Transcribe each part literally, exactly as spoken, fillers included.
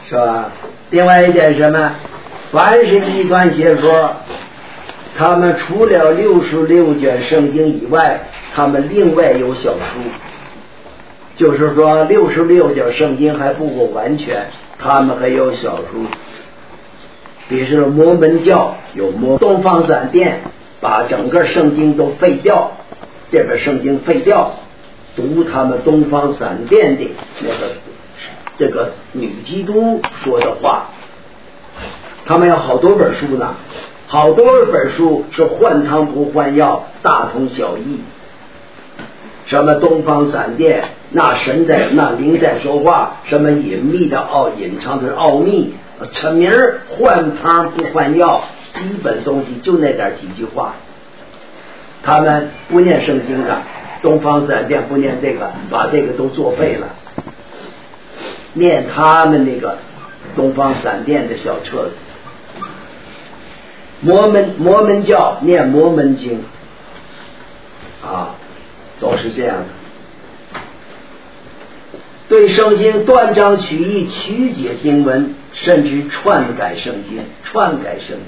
是吧？另外一点什么？凡是异端邪说，他们除了六十六卷圣经以外，他们另外有小书，就是说六十六卷圣经还不够完全，他们还有小书。比如说摩门教有摩东方闪电，把整个圣经都废掉，这本圣经废掉，读他们东方闪电的那个这个女基督说的话。他们有好多本书呢，好多本书是换汤不换药，大同小异。什么东方闪电，那神在那灵在说话，什么隐秘的奥隐藏的奥秘，陈名换汤不换药，基本东西就那点几句话。他们不念圣经的，东方闪电不念这个，把这个都作废了，念他们那个东方闪电的小册子。摩门摩门教念摩门经啊，都是这样的。对圣经断章取义，曲解经文，甚至篡改圣经，篡改圣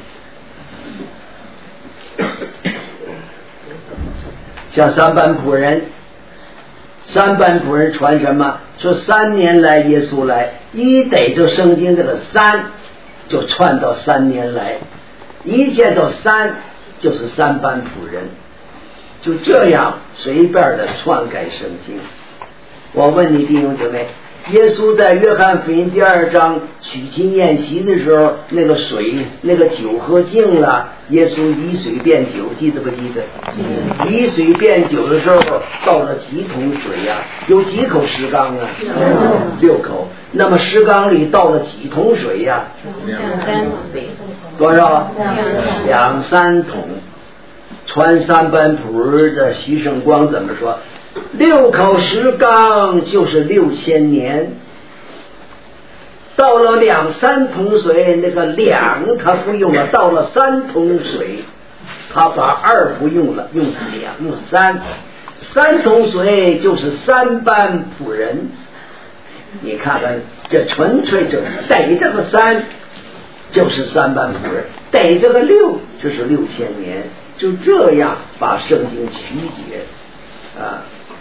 经。像三班仆人，三班仆人传什么？说三年来耶稣来，一逮着圣经这个三，就串到三年来。一见到三就是三班仆人，就这样随便的篡改圣经。我问你弟兄姊妹，耶稣在约翰福音第二章娶亲宴席的时候，那个水那个酒喝尽了，耶稣以水变酒，记得不记得？嗯、以水变酒的时候倒了几桶水呀、啊？有几口石缸啊？嗯、六口。那么石缸里倒了几桶水呀、啊？两三桶。多少？两三桶。传三班谱的徐胜光怎么说？六口石缸就是六千年，到了两三桶水，那个两他不用了，到了三桶水，他把二不用了，用两用三，三桶水就是三班仆人。你看看，这纯粹就逮这个三就是三班仆人，逮这个六就是六千年，就这样把圣经曲解啊。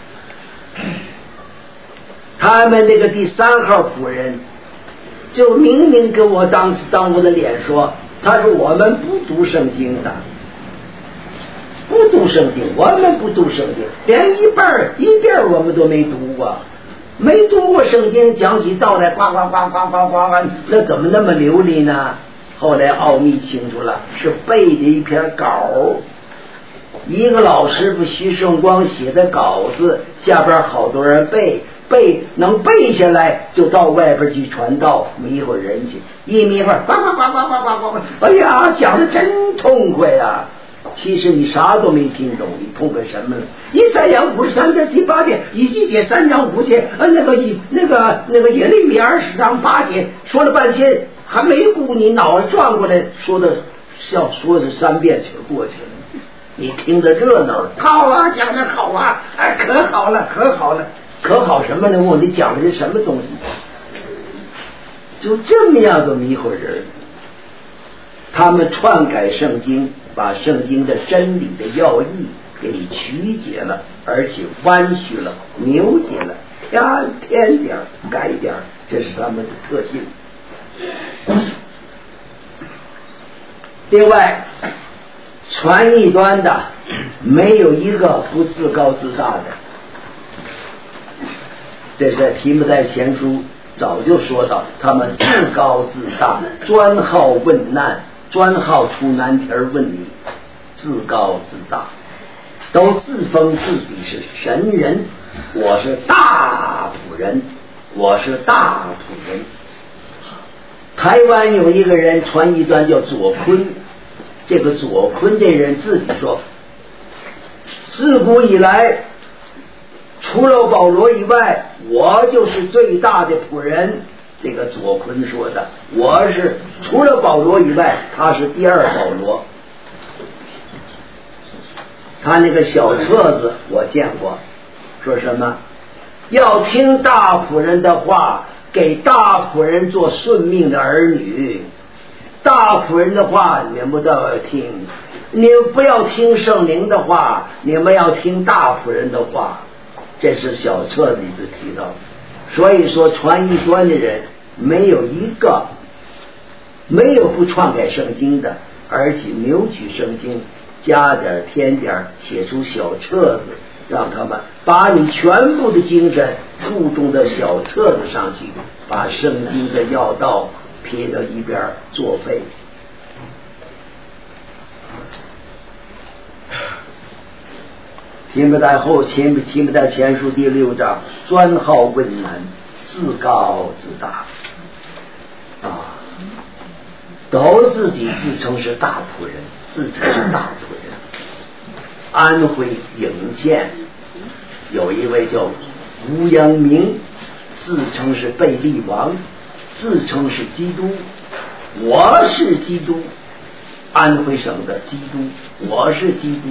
他们那个第三号仆人就明明跟我当当我的脸说，他说我们不读圣经的，不读圣经，我们不读圣经，连一半一遍我们都没读过，没读过圣经，讲起道来呱呱呱呱呱呱，那怎么那么流利呢？后来奥秘清楚了，是背的一篇稿，一个老师傅徐胜光写的稿子，下边好多人背，背能背下来就到外边去传道，迷惑人去，一迷惑呱呱呱呱呱呱呱，哎呀，讲的真痛快啊！其实你啥都没听懂，你痛快什么了？一三阳五十三节第八节，一季节三章五节，呃，那个一那个那个耶利米二十章八节，说了半天还没顾你脑子转过来，说的像说是三遍就过去了。你听着热闹，好啊，讲的好啊，哎，可好了，可好了，可好什么呢？问你讲的是什么东西？就这么样的迷惑人，他们篡改圣经，把圣经的真理的要义给你曲解了，而且弯曲了、扭解了，呀，添点改点，这是他们的特性。另外，传异端的没有一个不自高自大的，这是在提摩太前书早就说到，他们自高自大，专好问难，专好出难题问你，自高自大，都自封自己是神人，我是大仆人，我是大仆人。台湾有一个人传异端叫左坤，这个左坤这人自己说，自古以来除了保罗以外，我就是最大的仆人。这个左坤说的，我是除了保罗以外，他是第二保罗。他那个小册子我见过，说什么要听大仆人的话， 给大仆人做顺命的儿女，大仆人的话你们不都要听，你不要听圣灵的话，你们要听大仆人的话。这是小册子里头提到的。所以说传异端的人没有一个没有不篡改圣经的，而且扭曲圣经，加点添点，写出小册子，让他们把你全部的精神注重到小册子上去，把圣经的要道撇到一边作废。提摩太后前提摩太前书第六章，专好问难，自高自大啊，都自己自称是大仆人，自称是大仆人。安徽颍县有一位叫吴阳明，自称是贝利王，自称是基督，我是基督，安徽省的基督，我是基督。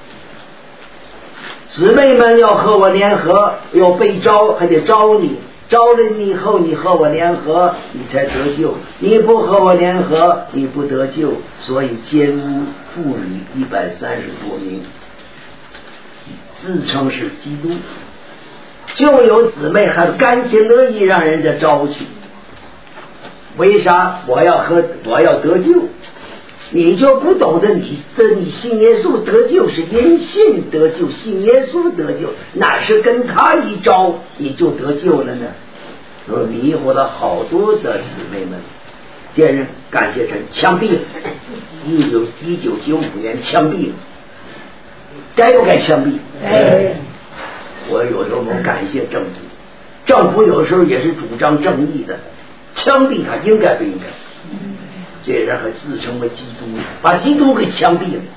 姊妹们要和我联合，要被招，还得招你，招了你以后你和我联合，你才得救，你不和我联合你不得救。所以奸污妇女一百三十多名，自称是基督，就有姊妹还甘心乐意让人家招去。为啥？我要和我要得救，你就不懂得你的你信耶稣得救是因信得救，信耶稣得救，哪是跟他一招你就得救了呢？所以迷惑了好多的姊妹们，这人感谢神枪毙了，一九一九九五年枪毙了，该不该枪毙？哎，我有时候我感谢政府，政府有时候也是主张正义的，枪毙他应该不应该？这人还自称为基督，把基督给枪毙了，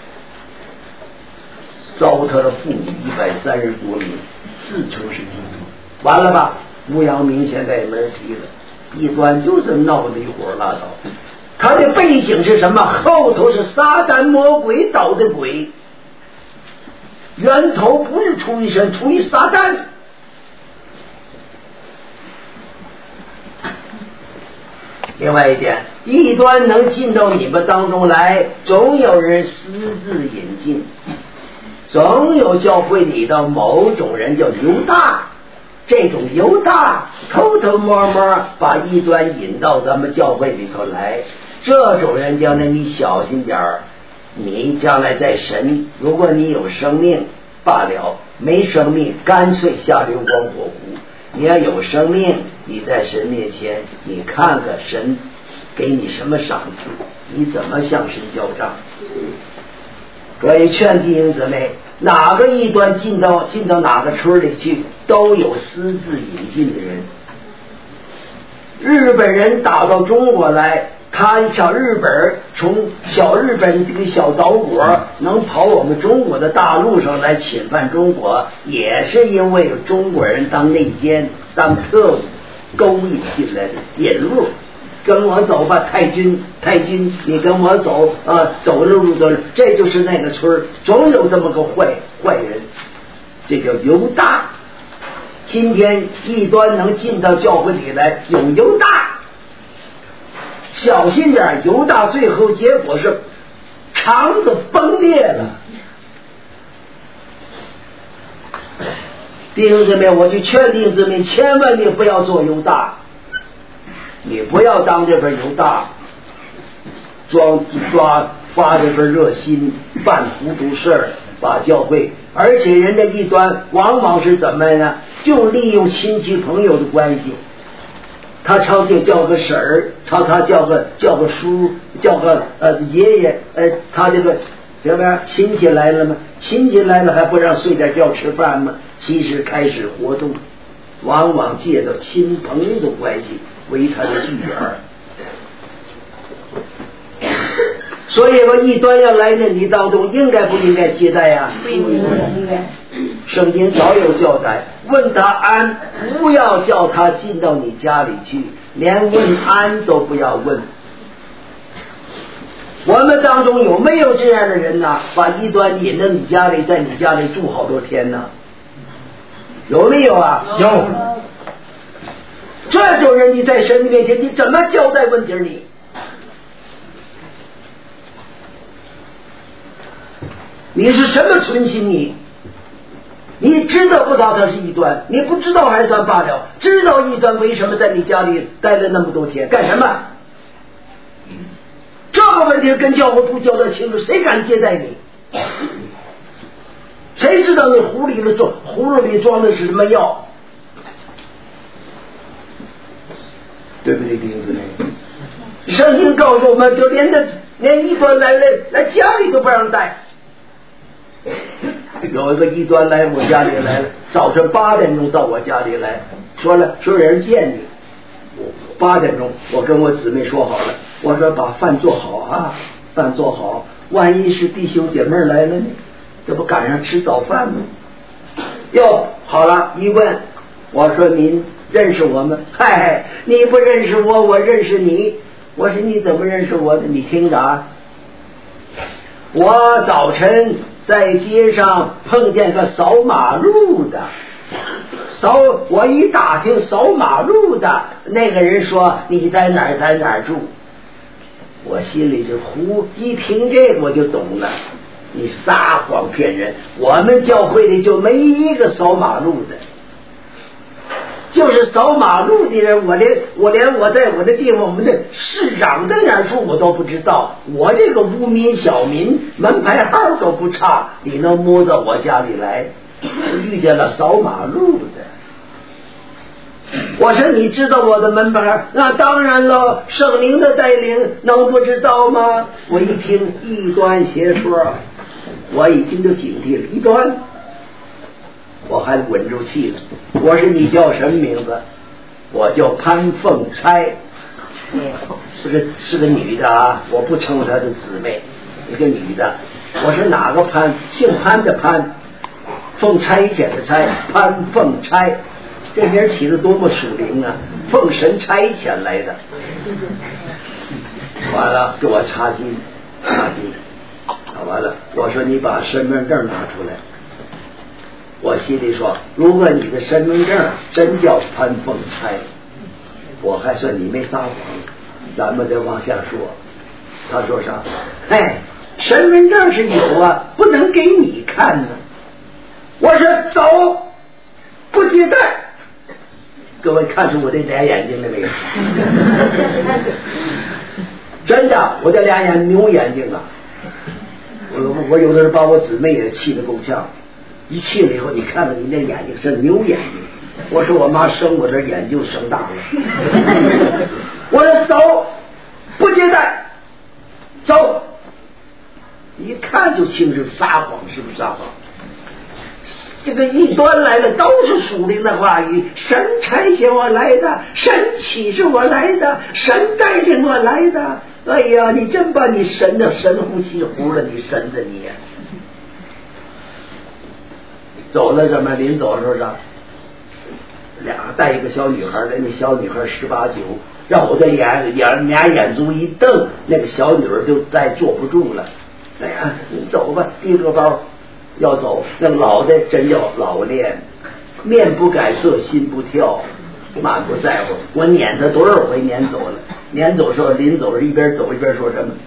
糟蹋了妇女一百三十多名，自称是基督，完了吧？吴阳明现在也没人提了，异端就是闹得一伙拉倒。他的背景是什么？后头是撒旦魔鬼捣的鬼，源头不是出于神，出于撒旦。另外一点，异端能进到你们当中来，总有人私自引进，总有教会里的某种人叫犹大，这种犹大偷偷摸摸把异端引到咱们教会里头来，这种人将来你小心点儿，你将来在神，如果你有生命罢了，没生命干脆下流光火湖。你要有生命，你在神面前，你看看神给你什么赏赐，你怎么向神交账。所以劝弟兄姊妹，哪个异端进到进到哪个村里去，都有私自引进的人。日本人打到中国来，他小日本从小日本这个小岛国能跑我们中国的大陆上来侵犯中国，也是因为有中国人当内奸当特务勾引进来的引路。跟我走吧，太君太君你跟我走啊，走了路走了，这就是那个村总有这么个坏坏人，这叫犹大。今天异端能进到教会里来，有犹大，小心点，犹大最后结果是肠子崩裂了。弟兄姊妹，我就劝弟兄姊妹，千万你不要做犹大，你不要当这份犹大，装抓发这份热心，办糊涂事儿，把教会，而且人家异端往往是怎么呢？就利用亲戚朋友的关系，他常就叫个婶儿，常他叫个叫个叔，叫个呃爷爷，呃他这个什么呀？亲戚来了吗？亲戚来了还不让睡点觉吃饭吗？其实开始活动，往往借着亲朋友的关系为他的据点。所以说异端要来到你当中，应该不应该接待呀？不应该。圣经早有交代，问他安，不要叫他进到你家里去，连问安都不要问。我们当中有没有这样的人呢？把异端引到你家里，在你家里住好多天呢？有没有啊？有。 这种人你在神的面前你怎么交代问题？你你是什么存心？你你知道不知道他是异端？你不知道还算罢了，知道异端为什么在你家里待了那么多天干什么？这个问题跟教会不交代清楚，谁敢接待你？谁知道你壶里的装葫芦里装的是什么药？对不对，弟兄姊妹？圣经告诉我们，就连那连异端来了，来家里都不让带。有一个异端来我家里来了，早晨八点钟到我家里来，说了说有人见你。八点钟，我跟我姊妹说好了，我说把饭做好啊，饭做好，万一是弟兄姐妹来了呢，这不赶上吃早饭吗？哟，好了，一问，我说您认识我吗？嗨，你不认识我，我认识你。我说你怎么认识我的？你听着啊，我早晨在街上碰见个扫马路的，扫我一打听扫马路的那个人说你在哪儿在哪儿住，我心里就胡，一听这个我就懂了，你撒谎骗人，我们教会里就没一个扫马路的，就是扫马路的人，我连我连我在我的地方，我们的市长在哪儿住我都不知道，我这个无名小民门牌号都不差，你能摸到我家里来？遇见了扫马路的，我说你知道我的门牌？那当然了，圣灵的带领能不知道吗？我一听异端邪说，我已经就警惕了，异端，我还稳住气了。我说你叫什么名字？我叫潘凤钗，是个是个女的啊，我不称她的姊妹，一个女的。我说哪个潘？姓潘的潘，凤差遣的差，潘凤钗，这名起的多么属灵啊！奉神差遣来的。完了，给我插金，插金，完了，我说你把身份证拿出来。我心里说，如果你的身份证真叫潘凤钗，我还算你没撒谎，咱们再往下说。他说啥？哎，身份证是有啊，不能给你看呢。我说走，不接待。各位看出我这俩眼睛了没有？真的，我这俩眼牛眼睛啊！我我有的时候把我姊妹也气得够呛，一气了以后，你看到你那眼睛是牛眼睛。我说我妈生我这眼就生大了。我说走，不接待，走。一看就清楚撒谎，是不是撒谎？这个异端来的都是属灵的话语，神差遣我来的，神启示我来的，神带领我来的。哎呀，你真把你神的神乎其乎了，你神的你。走了怎么？临走的时候啥？俩带一个小女孩来，那小女孩十八九，让我的眼眼俩眼珠一瞪，那个小女儿就再坐不住了。哎呀，你走吧，提个包要走。那老的真叫老练，面不改色心不跳，满不在乎。我撵他多少回撵走了，撵走说临走一边走一边说什么？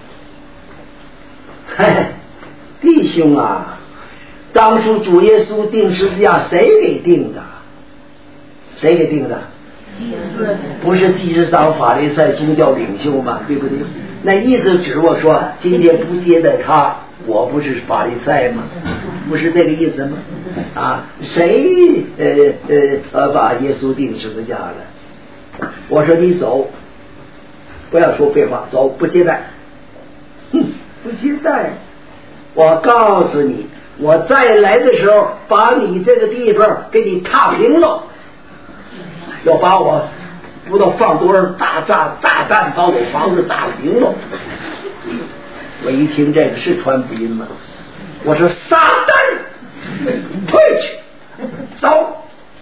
嘿，弟兄啊，当初主耶稣定十字架谁给定的？谁给定的？不是祭司长法利赛宗教领袖吗？对不对？那意思指我说今天不接待他，我不是法利赛吗？不是这个意思吗？啊，谁呃呃呃把耶稣定十字架了？我说你走，不要说废话，走，不接待。哼，不接待。我告诉你，我再来的时候把你这个地方给你踏平了，要把我不知道放多少大炸炸弹把我房子炸平了。我一听这个是传福音吗？我说撒旦，退去，走。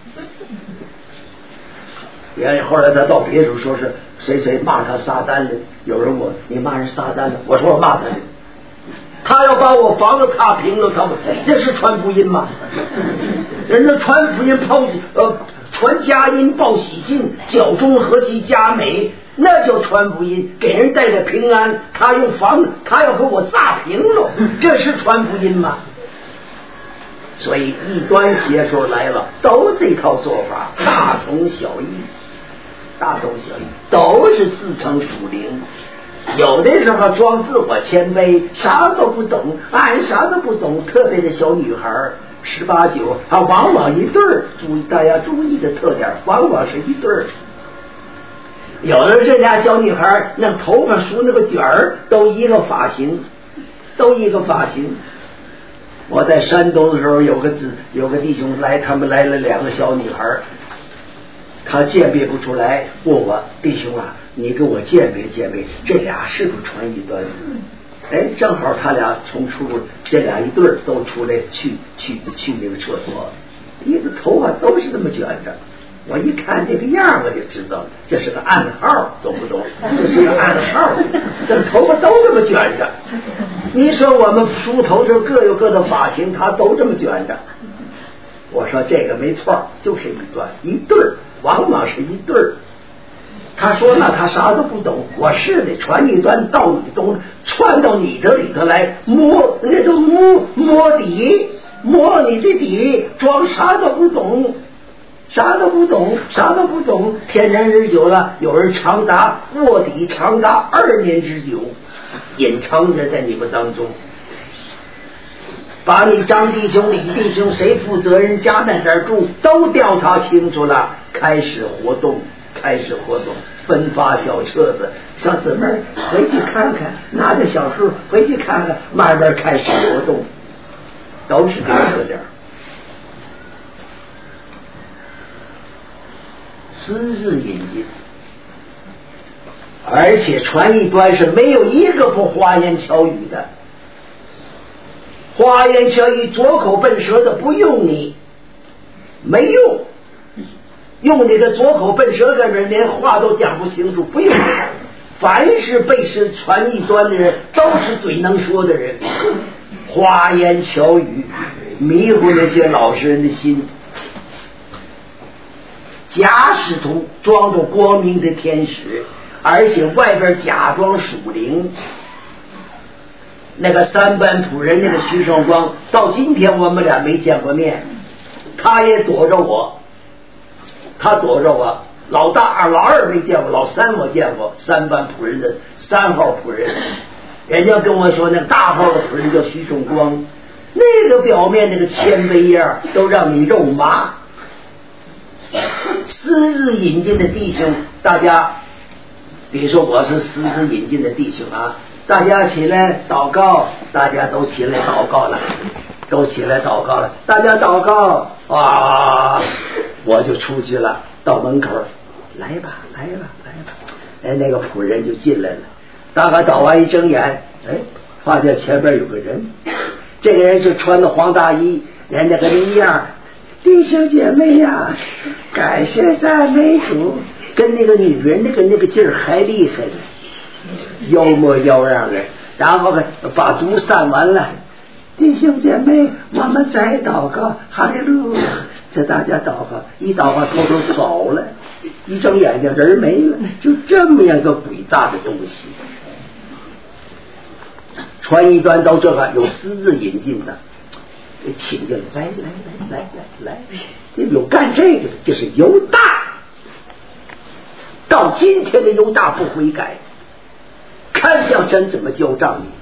原后来他到别处说是谁谁骂他撒旦了，有人问我你骂人撒旦了，我说我骂他了。 他要把我房子踏平了，他们这是传福音吗？人家传福音报呃传佳音报喜信，脚中和其佳美，那叫传福音，给人带来平安。他用房子，他要给我炸平了，这是传福音吗？所以异端邪说来了，都这套做法，大同小异，大同小异，都是自称属灵。有的时候装自我谦卑，啥都不懂，俺啥都不懂。特别的小女孩十八九，啊，往往一对儿，注意大家注意的特点，往往是一对儿。有的这家小女孩那头发梳那个卷儿，都一个发型，都一个发型。我在山东的时候，有个有个弟兄来，他们来了两个小女孩，他鉴别不出来，问我弟兄啊，你给我鉴别鉴别，这俩是不是传异端？哎，正好他俩从出这俩一对儿都出来去去去那个厕所，一个头发都是那么卷着。我一看这个样我就知道这是个暗号，懂不懂？这是个暗号，这头发都这么卷着。你说我们梳头就各有各的发型，他都这么卷着。我说这个没错，就是一段一对儿，往往是一对儿。他说那他啥都不懂，我是得传一端到你东，传到你这里头来摸，那都摸摸底，摸你的底，装啥都不懂。啥都不懂，啥都不懂，天长日久了，有人长达卧底长达二年之久，隐藏着在你们当中，把你张弟兄、李弟兄谁负责人家在哪儿住都调查清楚了，开始活动，开始活动，分发小册子，小姊妹回去看看，拿着小书回去看看，慢慢开始活动，都是这个特点。私自引进，而且传异端是没有一个不花言巧语的，花言巧语左口笨舌的不用你，没用，用你的左口笨舌的人连话都讲不清楚，不用你。凡是被是传异端的人都是嘴能说的人，花言巧语迷糊那些老实人的心，假使徒装着光明的天使，而且外边假装属灵。那个三班仆人那个徐胜光，到今天我们俩没见过面，他也躲着我，他躲着我。老大老二没见过，老三我见过，三班仆人的三号仆人，人家跟我说那个大号的仆人叫徐胜光，那个表面那个谦卑样都让你肉麻。私自引进的弟兄，大家比如说我是私自引进的弟兄啊，大家起来祷告，大家都起来祷告了，都起来祷告了，大家祷告啊，我就出去了，到门口来吧来吧来吧，哎，那个仆人就进来了，大概祷完一睁眼，哎，发现前边有个人，这个人是穿的黄大衣，人家跟你一样，弟兄姐妹呀，感谢赞美主，跟那个女人那个那个劲儿还厉害呢，妖模妖样的。然后呢，把毒散完了，弟兄姐妹，我们再祷告，哈利路亚！这大家祷告，一祷告偷偷走了，一睁眼睛人没了，就这么样个诡诈的东西。传一端到这个有私自引进的。请进来，来来来来来来，有干这个的，就是犹大。到今天的犹大不悔改，看向神怎么交账你。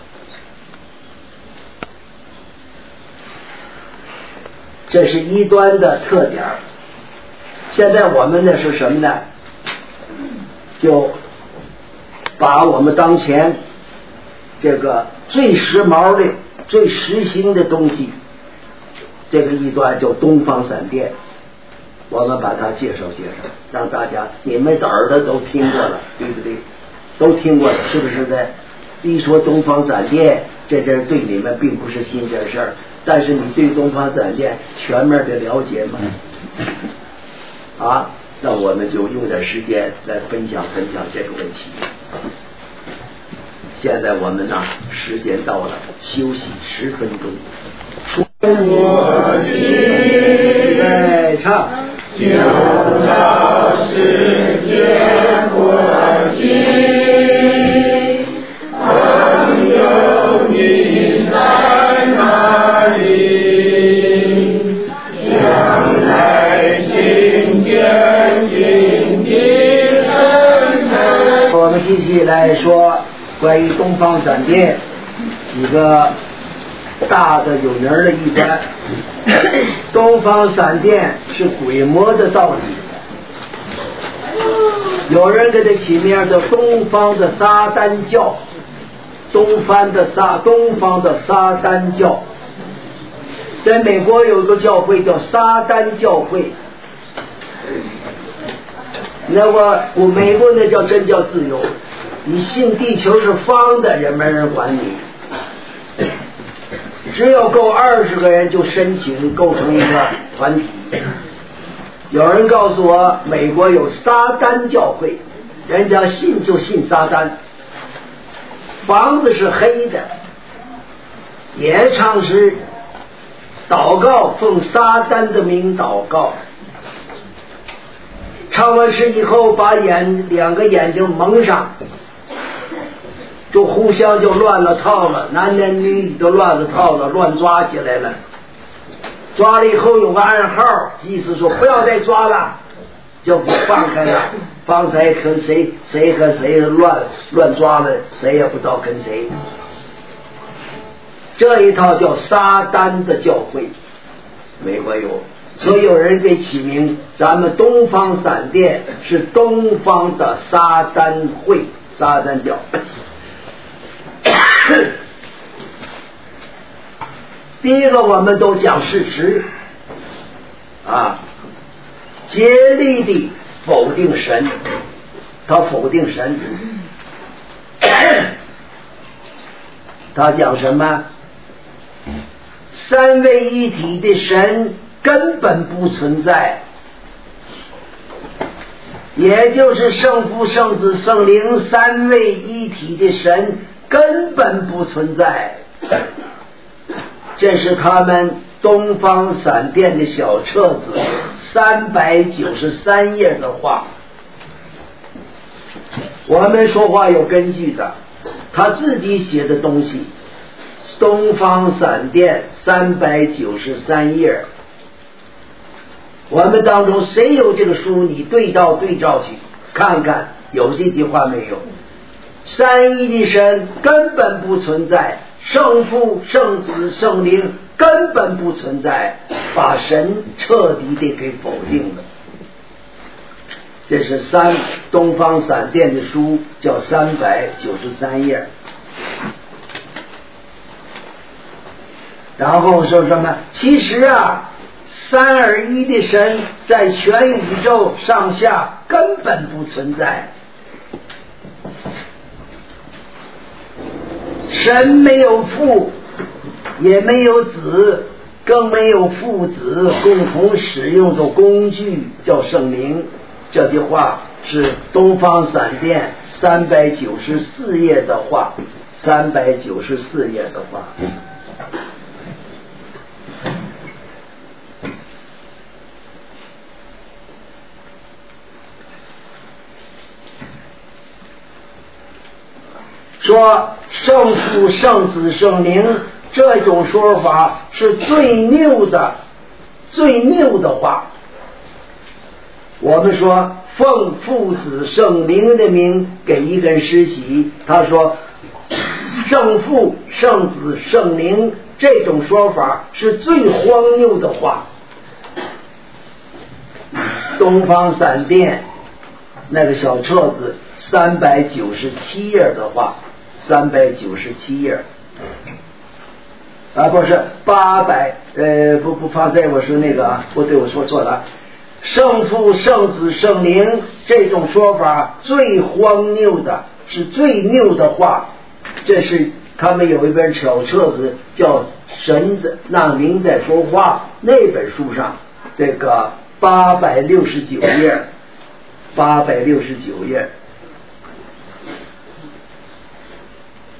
这是异端的特点。现在我们呢是什么呢？就把我们当前这个最时髦的最时兴的东西，这个异端叫东方闪电，我们把它介绍介绍，让大家你们的耳朵都听过了，对不对？都听过了，是不是的？一说东方闪电，这这对你们并不是新鲜事儿，但是你对东方闪电全面的了解吗？啊，那我们就用点时间来分享分享这个问题。 现在我们呢，时间到了，休息十分钟。 我今再唱， 就到世界国际，朋友你在哪里？将来今天今天深深。 我们继续来说关于东方闪电几个大的有名的一般。东方闪电是鬼魔的道理，有人给它起名叫东方的撒旦教，东方的撒东方的撒旦教。在美国有一个教会叫撒旦教会，那么我美国那叫真叫自由，你信地球是方的，人没人管你。只要够二十个人就申请构成一个团体。有人告诉我美国有撒旦教会，人家信就信撒旦，房子是黑的，也唱诗祷告，奉撒旦的名祷告，唱完诗以后把眼两个眼睛蒙上，就互相就乱了套了，男男女女都乱了套了，乱抓起来了。抓了以后有个暗号，意思说不要再抓了，就不放开了，放谁跟谁，谁和谁乱乱抓了，谁也不知道跟谁。这一套叫撒旦的教会，美国有，所以有人给起名，咱们东方闪电是东方的撒旦会，撒旦教。第一个，我们都讲事实啊，竭力地否定神，他否定神，他讲什么？三位一体的神根本不存在，也就是圣父、圣子、圣灵三位一体的神根本不存在。这是他们东方闪电的小册子三百九十三页的话，我们说话有根据的，他自己写的东西，东方闪电三百九十三页，我们当中谁有这个书，你对照对照去看看，有这句话没有？三一的神根本不存在，圣父、圣子、圣灵根本不存在，把神彻底的给否定了。这是三东方闪电的书，叫三百九十三页。然后说什么？其实啊，三而一的神在全宇宙上下根本不存在。神没有父，也没有子，更没有父子共同使用的工具叫圣灵。这句话是东方闪电三百九十四页的话，三百九十四页的话。说圣父、圣子、圣灵这种说法是最拗的最拗的话。我们说奉父子圣灵的名给一个人施洗，他说圣父、圣子、圣灵这种说法是最荒谬的话。东方闪电那个小册子三百九十七页的话，三百九十七页啊，不是八百，呃，不不放在我说那个啊，不对，我说错了。圣父、圣子、圣灵这种说法最荒谬的，是最拗的话。这是他们有一本小册子叫《神的那灵在说话》，那本书上这个八百六十九页，八百六十九页。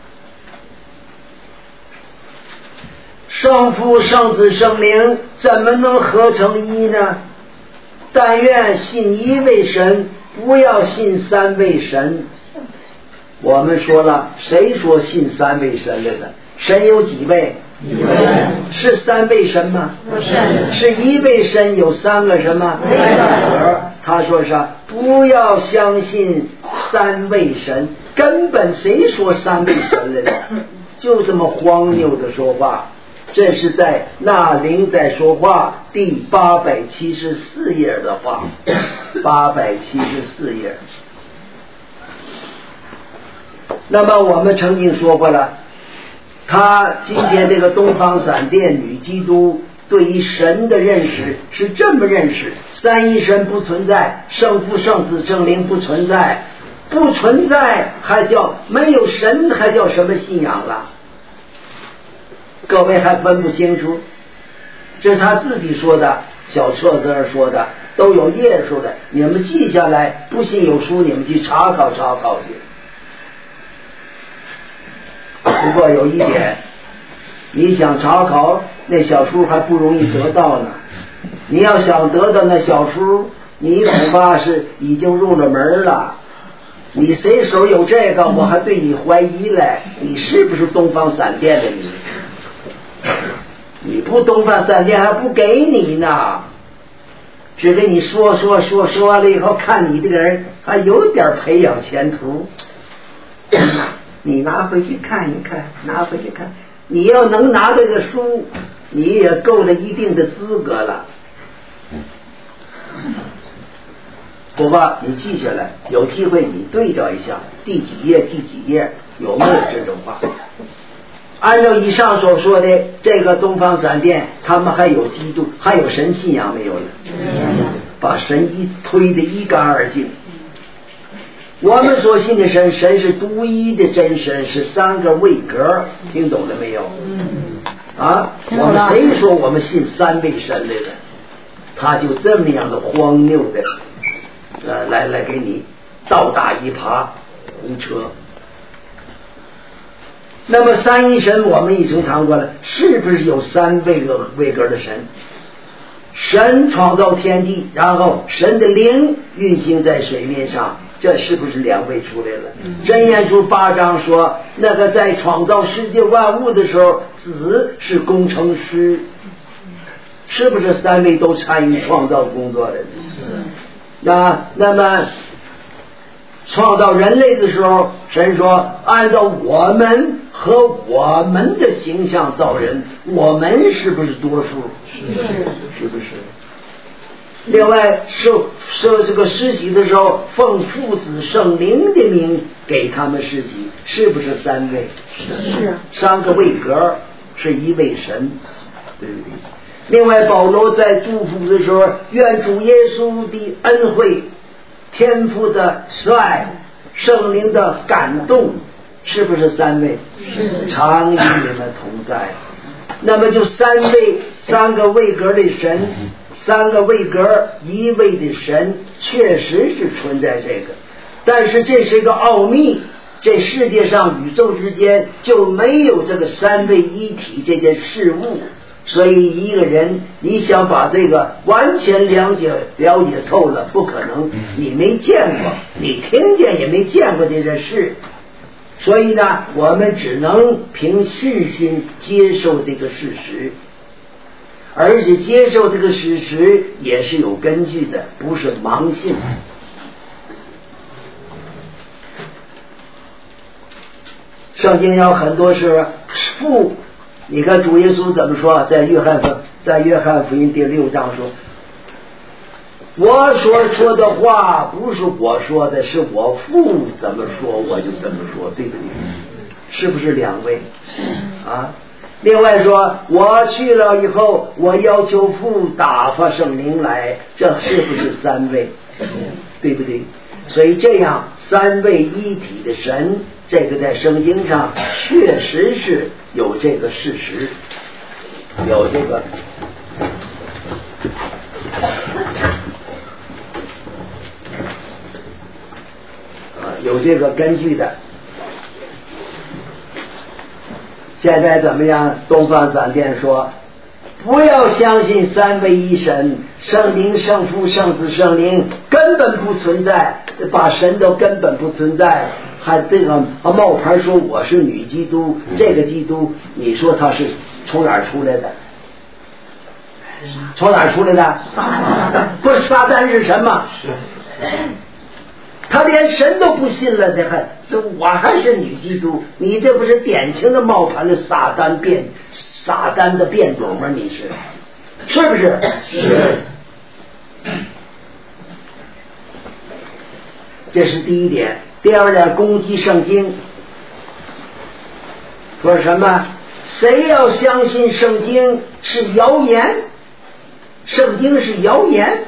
圣父、圣子、圣灵怎么能合成一呢？但愿信一位神，不要信三位神。我们说了，谁说信三位神来的？神有几位？ 一位。 是三位神吗？ 不是。 是一位神有三个什么？ 位格。 他说是不要相信三位神，根本谁说三位神来的？就这么荒谬的说话。这是在那灵在说话第八百七十四页的话，八百七十四页。那么我们曾经说过了，他今天这个东方闪电女基督对于神的认识是这么认识：三一神不存在，圣父、圣子、圣灵不存在，不存在还叫没有神，还叫什么信仰了？各位还分不清楚？这是他自己说的，小册子上说的，都有页数的，你们记下来，不信有书你们去查考查考去。不过有一点，你想查考那小书还不容易得到呢。你要想得到那小书，你恐怕是已经入了门了。你谁手有这个，我还对你怀疑嘞，你是不是东方闪电的你？你不东方闪电还不给你呢，只给你说说说说完了以后，看你这个人还有点培养前途。你拿回去看一看，拿回去看，你要能拿这个书，你也够了一定的资格了。不吧，你记下来，有机会你对照一下，第几页第几页有没有这种话。按照以上所说的，这个东方闪电他们还有基督还有神信仰没有了？把神一推得一干二净。我们所信的神，神是独一的真神，是三个位格，听懂了没有？啊，我们谁说我们信三位神来的？他就这么样的荒谬的呃，来来给你倒打一耙胡车。那么三一神我们已经谈过了，是不是有三位个位格的神？神创造天地，然后神的灵运行在水面上，这是不是两位出来了？箴言书八章说，那个在创造世界万物的时候，子是工程师，是不是三位都参与创造工作的？那那么创造人类的时候，神说按照我们和我们的形象造人，我们是不是多数？是不是？另外受受这个施洗的时候，奉父子圣灵的名给他们施洗，是不是三位？ 是。 三个位格是一位神，对不对？另外保罗在祝福的时候，愿主耶稣的恩惠、天父的慈爱、圣灵的感动，是不是三位？是。常与你们同在。那么就三位三个位格的神，三个位格一位的神，确实是存在这个，但是这是一个奥秘，这世界上宇宙之间就没有这个三位一体这件事物。所以一个人你想把这个完全了解了解透了不可能，你没见过，你听见也没见过这件事。所以呢，我们只能凭信心接受这个事实，而且接受这个事实也是有根据的，不是盲信。圣经上很多是父，你看主耶稣怎么说？在约翰福在约翰福音第六章说，我所说的话不是我说的，是我父怎么说我就怎么说，对不对？是不是两位啊？另外说，我去了以后，我要求父打发圣灵来，这是不是三位？对不对？所以这样三位一体的神，这个在圣经上确实是有这个事实，有这个有这个根据的。 现在怎么样？东方闪电说，不要相信三位一神，圣灵、圣父、圣子、圣灵根本不存在，把神都根本不存在。还这个冒牌说我是女基督，这个基督你说他是从哪儿出来的？从哪儿出来的？不是撒旦是什么？他连神都不信了，这还这我还是女基督？你这不是典型的冒牌的撒旦变撒旦的变种吗？你是是不是？是。这是第一点。第二点，攻击圣经，说什么？谁要相信圣经是谣言？圣经是谣言。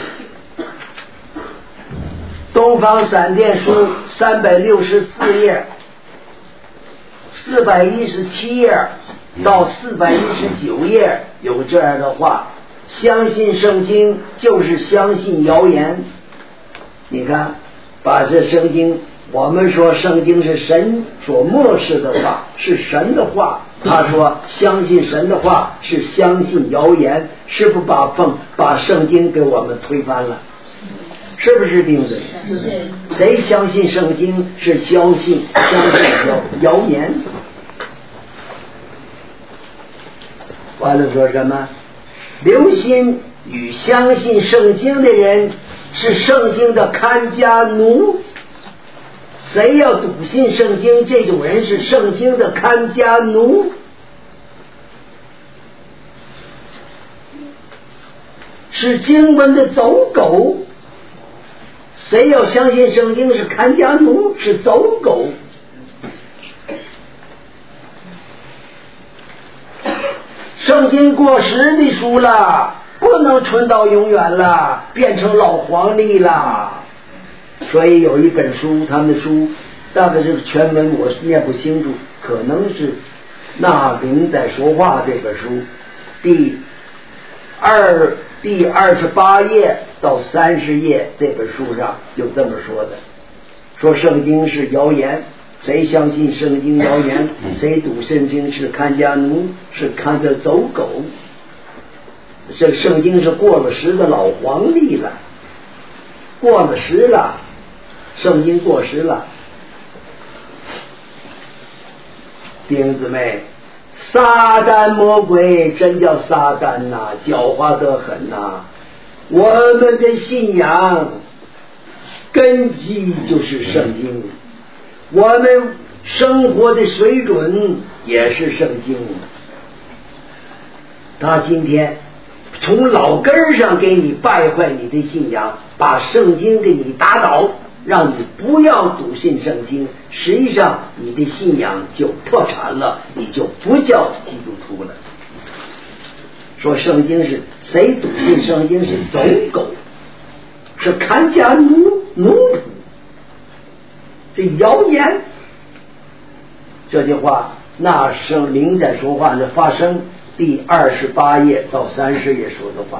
东方闪电书三百六十四页，四百一十七页到四百一十九页有这样的话：相信圣经就是相信谣言。你看，把这圣经，我们说圣经是神所漠视的话，是神的话。他说相信神的话是相信谣言，是不是把奉把圣经给我们推翻了？是不是钉子？谁相信圣经是相信相信谣谣言？完了说什么？留心与相信圣经的人是圣经的看家奴。谁要笃信圣经，这种人是圣经的看家奴。是经文的走狗。谁要相信圣经是看家奴，是走狗。圣经过时的书了，不能存到永远了，变成老黄历了。所以有一本书，他们的书大概是全文我念不清楚，可能是那灵在说话这本书第二第二十八页到三十页这本书上就这么说的，说圣经是谣言，谁相信圣经谣言，谁读圣经是看家奴，是看着走狗。这圣经是过了时的老黄历了，过了时了，圣经过时了。弟兄姊妹，撒旦魔鬼真叫撒旦呐、啊，狡猾得很呐、啊。我们的信仰根基就是圣经，我们生活的水准也是圣经。他今天从老根上给你败坏你的信仰，把圣经给你打倒，让你不要笃信圣经，实际上你的信仰就破产了，你就不叫基督徒了。说圣经是谁笃信圣经是走狗，是看家奴奴仆，是谣言。这句话那圣灵在说话的发生第二十八页到三十页说的话。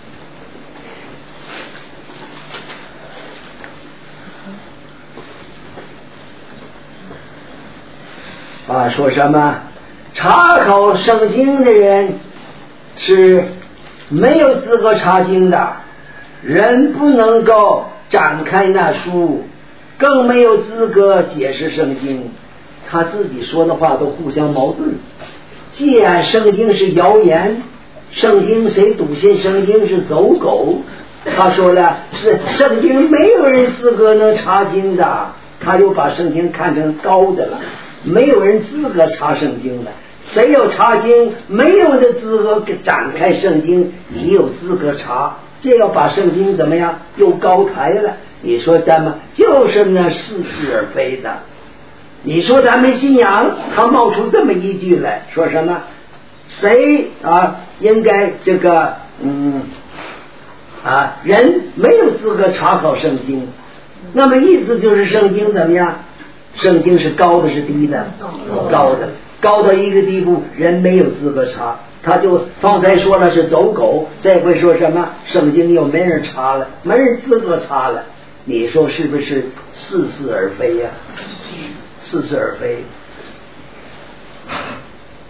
啊，说什么查考圣经的人是没有资格查经的，人不能够展开那书，更没有资格解释圣经。他自己说的话都互相矛盾。既然圣经是谣言，圣经谁笃信圣经是走狗，他说了是圣经没有人资格能查经的，他就把圣经看成高的了，没有人资格查圣经的。谁有查经，没有的资格展开圣经，你有资格查，这要把圣经怎么样又高抬了。你说咱们就是那似是而非的。你说咱们信仰，他冒出这么一句来说什么谁啊应该这个嗯啊人没有资格查考圣经，那么意思就是圣经怎么样，圣经是高的是低的？高的，高到一个地步人没有资格查。他就方才说了是走狗，这回说什么圣经又没人查了，没人资格查了。你说是不是似是而非呀、啊？似是而非。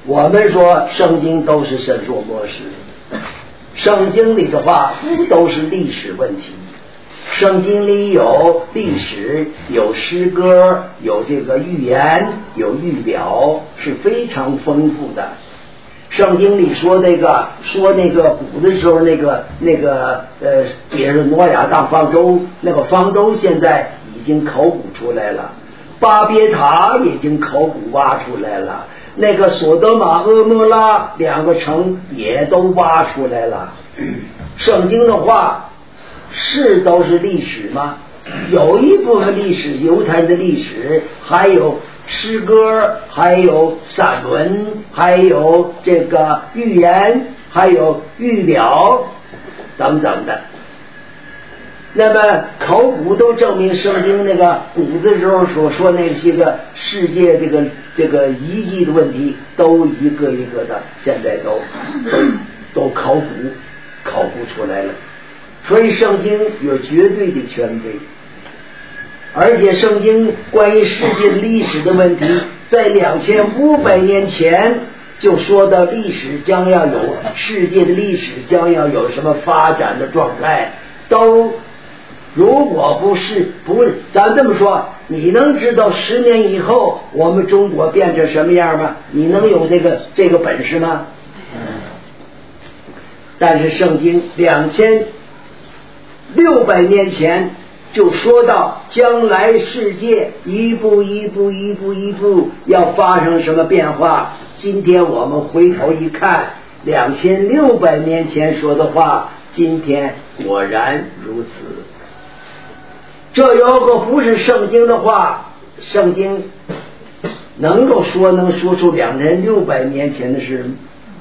我们说圣经都是神说末世，圣经里的话都是历史问题，圣经里有历史，有诗歌，有这个预言，有预表，是非常丰富的。圣经里说那个说那个古的时候那个那个呃，也是挪亚当方舟，那个方舟现在已经考古出来了，巴别塔已经考古挖出来了，那个索德玛俄摩拉两个城也都挖出来了。圣经的话是都是历史吗？有一部分历史，犹太人的历史，还有诗歌，还有散文，还有这个预言，还有预表等等的。那么考古都证明圣经那个古的时候所说那些个世界这个这个遗迹的问题，都一个一个的现在都都都考古考古出来了。所以圣经有绝对的权威，而且圣经关于世界历史的问题，在两千五百年前就说到历史将要有世界的历史将要有什么发展的状态，都如果不是不是咱这么说，你能知道十年以后我们中国变成什么样吗？你能有这个这个本事吗？但是圣经两千六百年前就说到将来世界一步一步一步一步要发生什么变化。今天我们回头一看，两千六百年前说的话，今天果然如此。这要个不是圣经的话，圣经能够说能说出两千六百年前的事吗？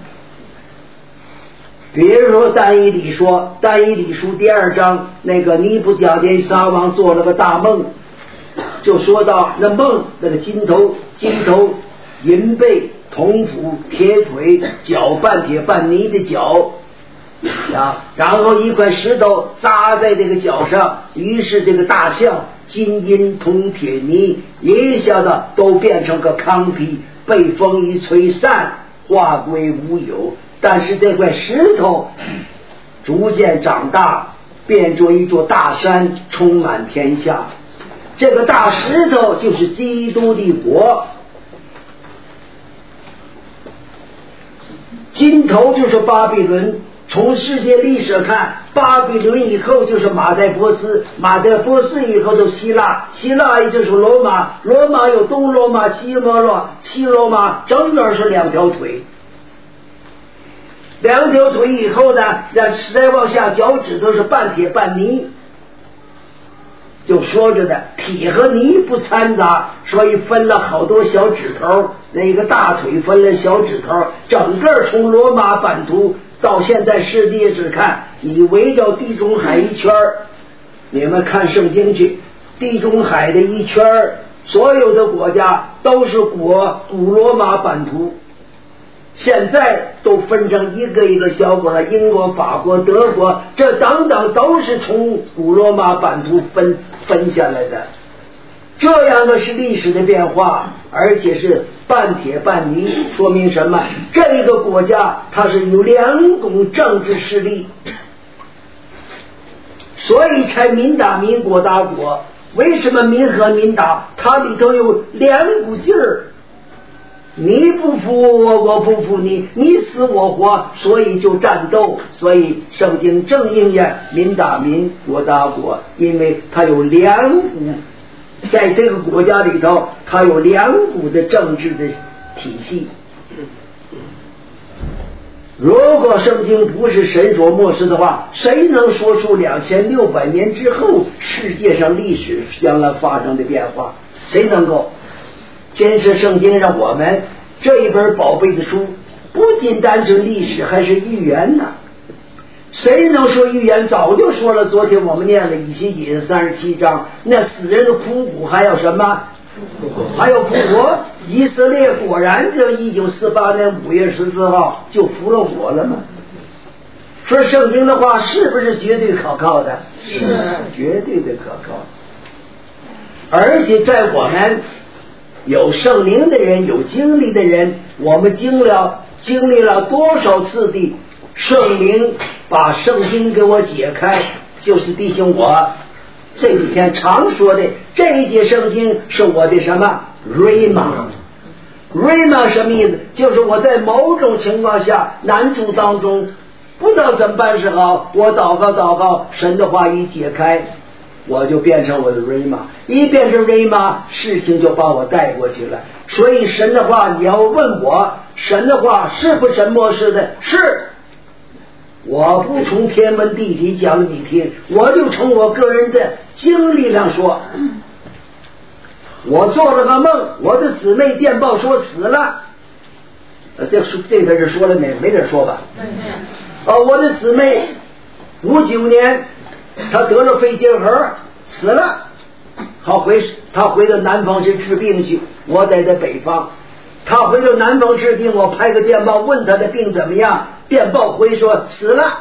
比如说但以理说，但以理书第二章，那个尼布甲尼撒王做了个大梦，就说到那梦，那个金头金头银背铜斧铁腿脚半铁半泥的脚啊，然后一块石头扎在这个脚上，于是这个大象金银铜铁泥一下子都变成个糠皮，被风一吹散，化归无有。但是这块石头逐渐长大，变作一座大山，充满天下。这个大石头就是基督的国，金头就是巴比伦。从世界历史看，巴比伦以后就是马代波斯，马代波斯以后就希腊，希腊也就是罗马，罗马有东罗马西罗马，西罗马整个是两条腿，两条腿以后呢，让再往下脚趾头是半铁半泥，就说着的铁和泥不掺杂，所以分了好多小指头，那个大腿分了小指头，整个从罗马版图到现在世界只看，你围绕地中海一圈，你们看圣经去，地中海的一圈，所有的国家都是国古罗马版图，现在都分成一个一个小国了，英国、法国、德国，这等等都是从古罗马版图分分下来的。这样的是历史的变化，而且是半铁半泥，说明什么？这个国家它是有两股政治势力，所以才民打民，国打国。为什么民和民打？它里头有两股劲儿，你不服我，我不服你，你死我活，所以就战斗。所以圣经正应验民打民，国打国，因为它有两股，在这个国家里头，它有两股的政治的体系。如果圣经不是神所漠视的话，谁能说出两千六百年之后世界上历史将来发生的变化？谁能够？坚持圣经让我们这一本宝贝的书，不仅单纯历史，还是预言呢。谁能说预言？早就说了，昨天我们念了以西结三十七章，那死人的枯骨还有什么？还有复活。以色列果然这一九四八年五月十四号就复了活了吗？说圣经的话是不是绝对可靠的？ 是绝对的可靠。而且在我们有圣灵的人，有经历的人，我们经了经历了多少次的圣灵把圣经给我解开，就是弟兄我这几天常说的这一节圣经是我的什么 Rhema。 Rhema 什么意思？就是我在某种情况下难处当中不知道怎么办是好，我祷告祷告，神的话一解开，我就变成我的 Rhema， 一变成 Rhema， 事情就把我带过去了。所以神的话你要问我，神的话是不神默示的？是。我不从天文地理讲给你听，我就从我个人的经历上说。我做了个梦，我的姊妹电报说死了，呃，这这个是说了没没人说吧？呃，我的姊妹五九年她得了肺结核死了，她回她回到南方去治病去，我在这北方。她回到南方治病，我拍个电报问她的病怎么样，电报回说死了。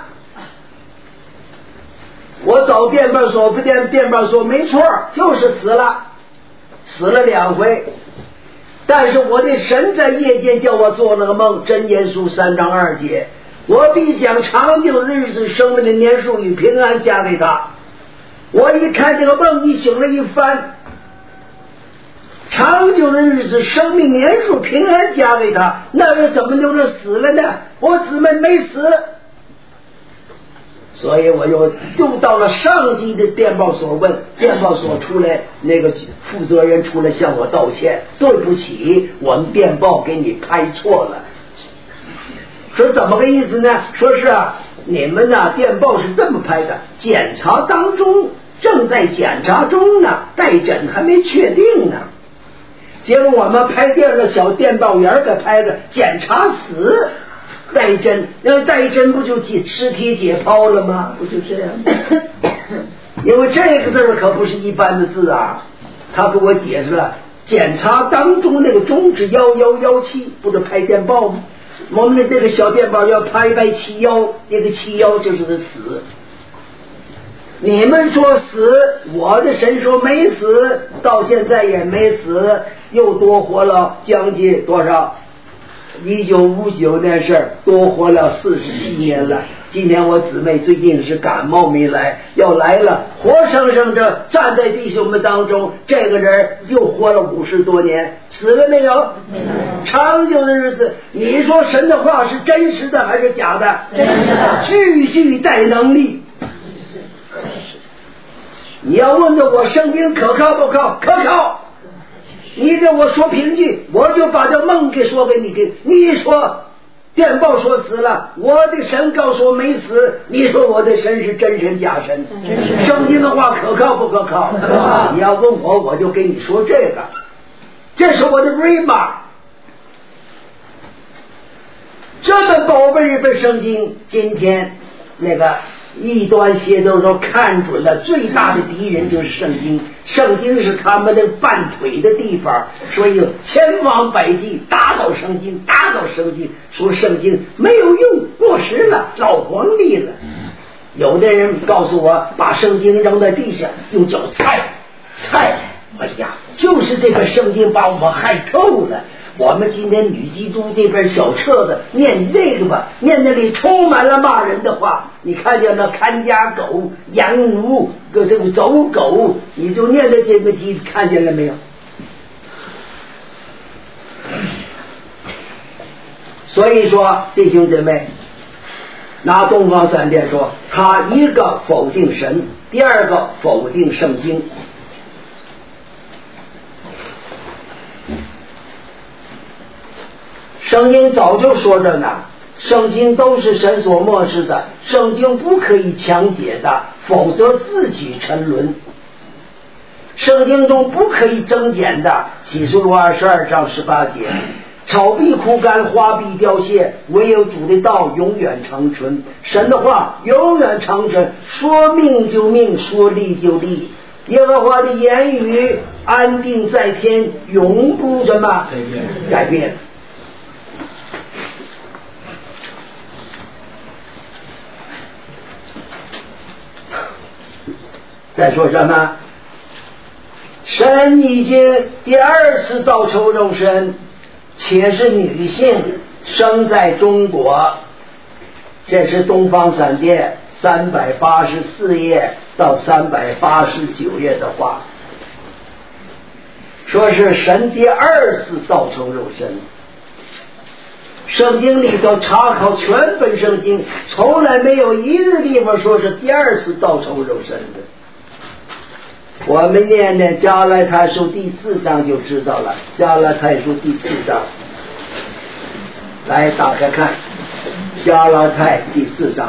我找电报说不电电报说没错，就是死了。死了两回，但是我的神在夜间叫我做那个梦，箴言书三章二节，我必将长久的日子、生命的年数与平安加给他。我一看这个梦，一醒了一翻，长久的日子、生命年数、平安加给他，那人怎么就是死了呢？我姊妹没死。所以我又又到了上级的电报所问，电报所出来那个负责人出来向我道歉，对不起，我们电报给你拍错了。说怎么个意思呢？说是啊，你们呢电报是这么拍的，检查当中正在检查中呢，待诊还没确定呢。结果我们拍电的小电报员给拍的检查死带针，要带针不就解尸体解剖了吗？不就这样？因为这个字可不是一般的字啊，他给我解释了，检查当中那个中指幺幺幺七，不是拍电报吗？我们的这个小电报要拍拍七幺，那个七幺就是个死。你们说死，我的神说没死，到现在也没死，又多活了将近多少？一九五九年事儿，多活了四十七年了。今天我姊妹最近是感冒没来，要来了，活生生的站在弟兄们当中，这个人又活了五十多年，死了没有？没有。长久的日子，你说神的话是真实的还是假的？ 真实的。 继续带能力。你要问的我圣经可靠不靠？可靠。你给我说凭据，我就把这梦给说给你听。你说电报说死了，我的神告诉我没死，你说我的神是真神假神？圣经的话可靠不可靠？可靠。你要问我，我就给你说这个，这是我的 Rhema。这么宝贝一本圣经，今天那个异端邪都说看准了最大的敌人就是圣经，圣经是他们的绊腿的地方，所以千方百计打倒圣经，打倒圣经，说圣经没有用，过时了，老黄历了。有的人告诉我，把圣经扔在地上，用脚踩踩，哎呀，就是这本圣经把我们害透了。我们今天女基督这本小册子念这个吧，念那里充满了骂人的话。你看见那看家狗、养奴、这个走狗，你就念的这个题，看见了没有？所以说，弟兄姐妹，拿东方三殿说，他一个否定神，第二个否定圣经。圣经早就说着呢，圣经都是神所默示的，圣经不可以强解的，否则自己沉沦。圣经中不可以增减的，启示录二十二章十八节，草必枯干，花必凋谢，唯有主的道永远长存。神的话永远长存，说命就命，说立就立。耶和华的言语安定在天，永不什么改变。再说什么？ 神已经第二次造成肉身，且是女性，生在中国。这是东方闪电三百八十四页到三百八十九页的话，说是神第二次造成肉身。圣经里头查考全本圣经，从来没有一个地方说是第二次造成肉身的。我们念念加拉太书第四章就知道了，加拉太书第四章，来打开看，加拉太第四章。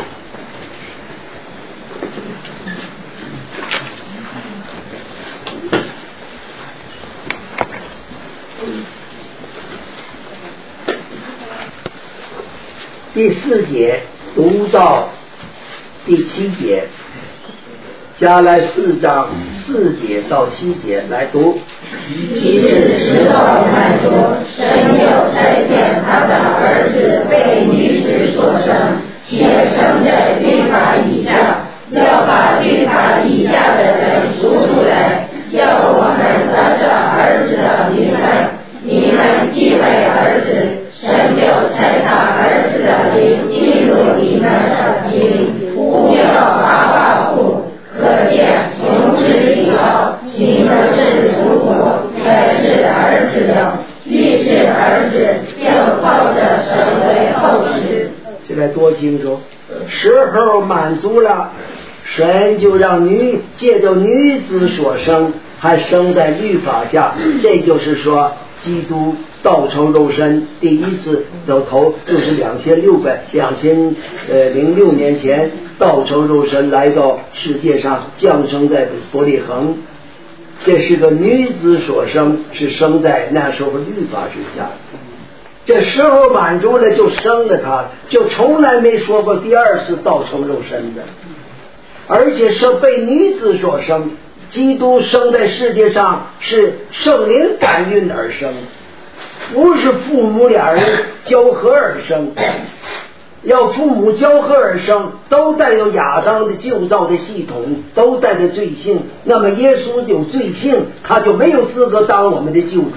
第四节读到第七节，加来四章四节到七节来读。 其实实话来说，神有差遣他的儿子被女子所生，且生在律法以下，要把律法以下的人赎出来，叫我们得着儿子的名分。你们既为儿子，神就差他儿子的灵进入你们的心，呼叫阿爸父。可见从此以后，你们是属国，也是儿子的，既是儿子，就靠着神为后嗣。 现在多清楚，时候满足了，神就让女借着女子所生，还生在律法下。这就是说，基督道成肉身第一次的头就是两千六百两千呃零六年前道成肉身来到世界上，降生在伯利恒。这是个女子所生，是生在那时候律法之下。这时候满足了就生了他，就从来没说过第二次道成肉身的。而且是被女子所生，基督生在世界上是圣灵感孕而生，不是父母俩人交合而生。要父母交合而生，都带有亚当的旧造的系统，都带着罪性，那么耶稣有罪性，他就没有资格当我们的救主。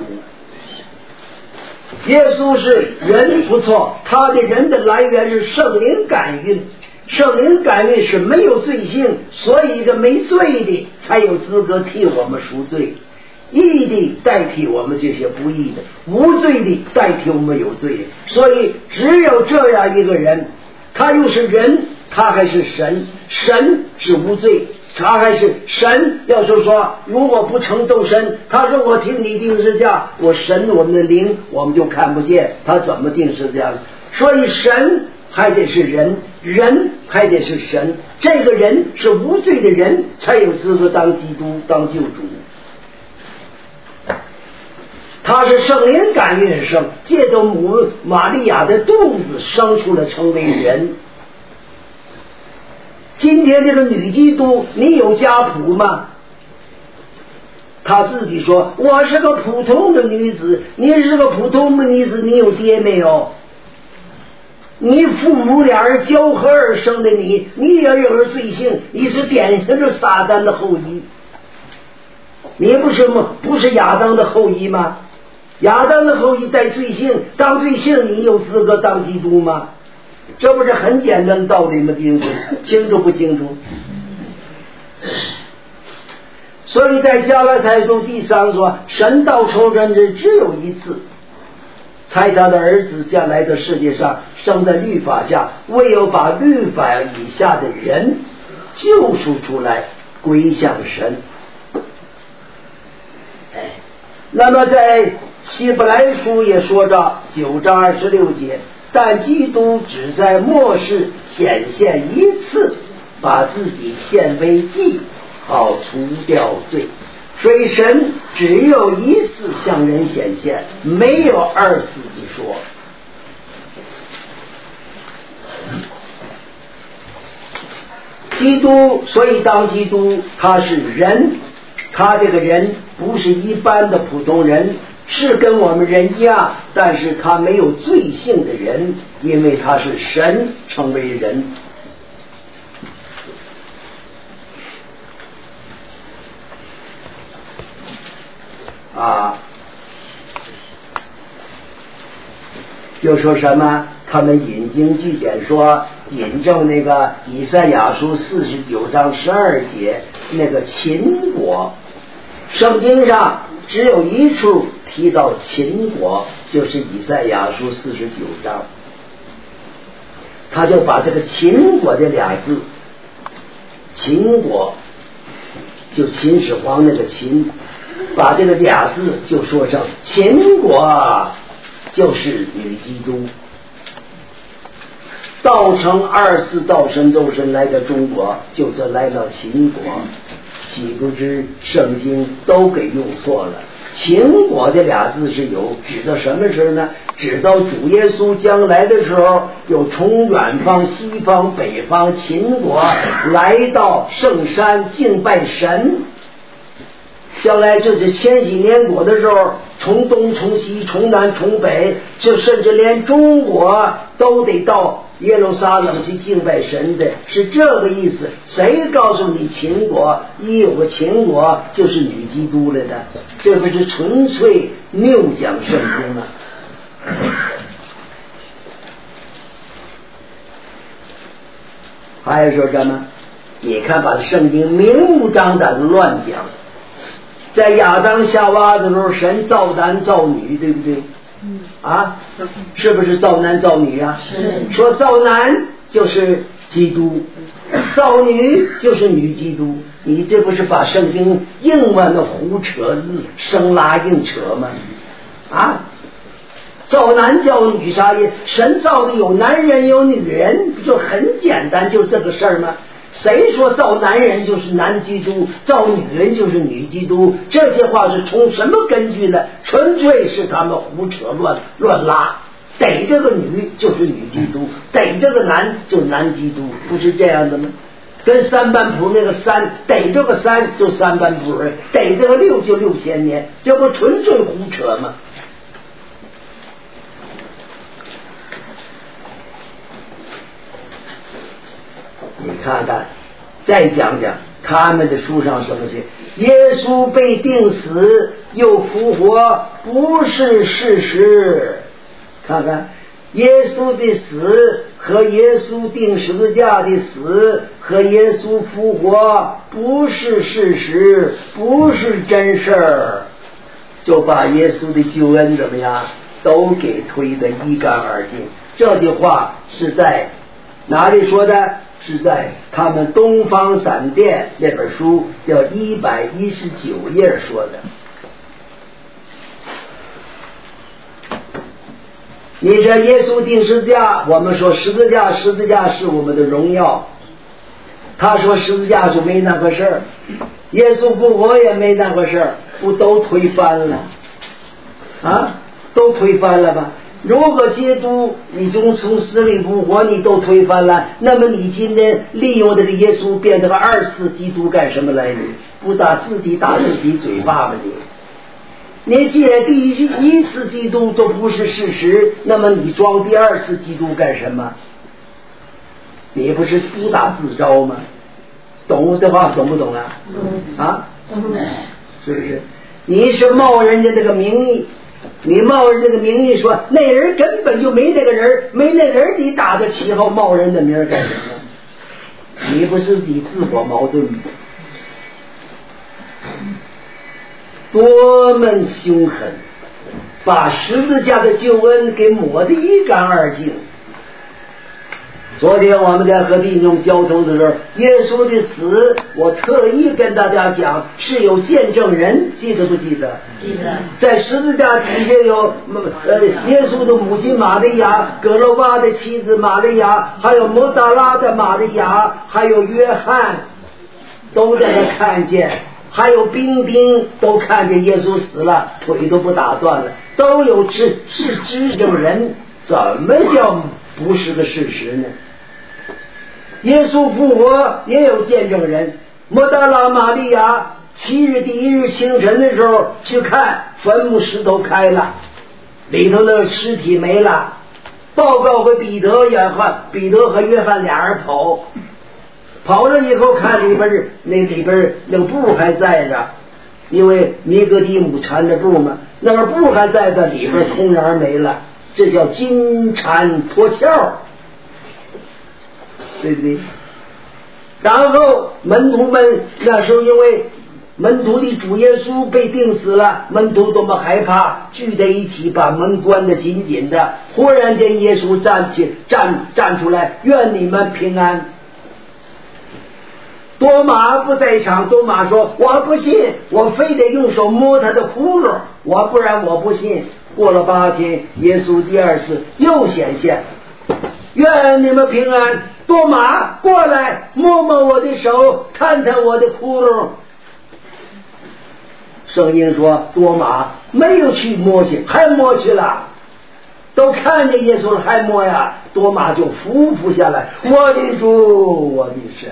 耶稣是人不错，他的人的来源是圣灵感孕，圣灵感孕是没有罪性，所以一个没罪的才有资格替我们赎罪，义的代替我们这些不义的，无罪的代替我们有罪的。所以只有这样一个人，他又是人，他还是神，神是无罪，他还是神。要是说如果不成斗神，他说我听你定十字架，我神我们的灵我们就看不见，他怎么定十字架？所以神还得是人，人还得是神，这个人是无罪的人才有资格当基督当救主。他是圣灵感孕生，借着母玛利亚的肚子生出了成为人。今天这个女基督，你有家谱吗？她自己说我是个普通的女子，你是个普通的女子，你有爹没有？你父母俩人交合而生的你，你也有罪性，你是典型的撒旦的后裔。你不是吗？不是亚当的后裔吗？亚当的后裔带罪性，当罪性你有资格当基督吗？这不是很简单的道理吗？清楚清楚不清楚？所以在加拉太书第三说，神道成人之只有一次，猜他的儿子将来的世界上生在律法下，唯有把律法以下的人救赎出来，归向神。那么在希伯来书也说着九章二十六节，但基督只在末世显现一次，把自己献为祭，好除掉罪。所以神只有一次向人显现，没有二次之说。基督，所以当基督他是人，他这个人不是一般的普通人，是跟我们人一样，但是他没有罪性的人，因为他是神成为人。 啊，又说什么？他们引经据典说，引证那个以赛亚书四十九章十二节那个秦国，圣经上只有一处提到秦国，就是以赛亚书四十九章，他就把这个秦国这俩字，秦国就秦始皇那个秦，把这个俩字就说成秦国就是女基督。道成二次道成肉身来到中国，就这来到秦国，岂不知圣经都给用错了。秦国这俩字是有指到什么时候呢？指到主耶稣将来的时候，有从远方西方北方秦国来到圣山敬拜神。将来就是千禧年国的时候，从东从西从南从北，就甚至连中国都得到耶路撒冷去敬拜神的，是这个意思。谁告诉你秦国一有个秦国就是女基督了的？这不是纯粹谬讲圣经啊！还有说什么？你看把圣经明目张胆的乱讲。在亚当夏娃的时候，神造男造女，对不对？嗯，啊，是不是造男造女啊？是。说造男就是基督，造女就是女基督，你这不是把圣经硬往那胡扯生拉硬扯吗？啊，造男造女啥意思？神造的有男人有女人，不就很简单，就这个事儿吗？谁说造男人就是男基督，造女人就是女基督？这些话是从什么根据呢？纯粹是他们胡扯乱乱拉。逮这个女就是女基督，逮这个男就男基督，不是这样的吗？跟三班谱那个三，逮这个三就三班谱，逮这个六就六千年，这不纯粹胡扯吗？你看看，再讲讲他们的书上什么写？耶稣被钉死又复活不是事实。看看耶稣的死和耶稣钉十字架的死和耶稣复活不是事实，不是真事儿，就把耶稣的救恩怎么样都给推得一干二净。这句话是在哪里说的？是在他们东方闪电那本书叫一百一十九页说的。你说耶稣钉十字架，我们说十字架十字架是我们的荣耀，他说十字架就没那个事儿，耶稣复活也没那个事儿，不都推翻了啊？都推翻了吧？如果基督你从从死里复活你都推翻了，那么你今天利用这个耶稣变成个二次基督干什么来着？不打自己打自己嘴巴吧你？你既然第一一次基督都不是事实，那么你装第二次基督干什么？你不是自打自招吗？懂这话懂不懂啊？啊，是不是？你是冒人家这个名义，你冒人这个名义说那人根本就没那个人，没那人你打着旗号冒人的名干什么？你不是你自我矛盾吗？多么凶狠，把十字架的救恩给抹得一干二净。昨天我们在和弟兄交通的时候，耶稣的死我特意跟大家讲是有见证人，记得不记得？记得。在十字架底下有呃耶稣的母亲玛利亚，格罗巴的妻子玛利亚，还有摩达拉的玛利亚，还有约翰，都在那看见，还有兵丁都看见耶稣死了，腿都不打断了，都有是是知证人，怎么叫不是个事实呢？耶稣复活也有见证人，摩达拉玛利亚七日第一日清晨的时候去看坟墓，石头开了，里头的尸体没了，报告给彼得约翰，彼得和约翰俩人跑跑了以后看里边那里边那个布还在着， 因为尼哥底母缠的布嘛，那个布还在这里边，空然没了，这叫金蝉脱壳，对不对？然后门徒们那时候因为门徒的主耶稣被钉死了，门徒多么害怕，聚在一起把门关得紧紧的。忽然间耶稣站起站站出来，愿你们平安。多马不在场，多马说我不信，我非得用手摸他的窟窿，我不然我不信。过了八天，耶稣第二次又显现，愿你们平安。多马过来，摸摸我的手，看看我的窟窿。圣经说多马没有去摸去，还摸去了，都看见耶稣了还摸呀，多马就匍匐下来，我的主，我的神。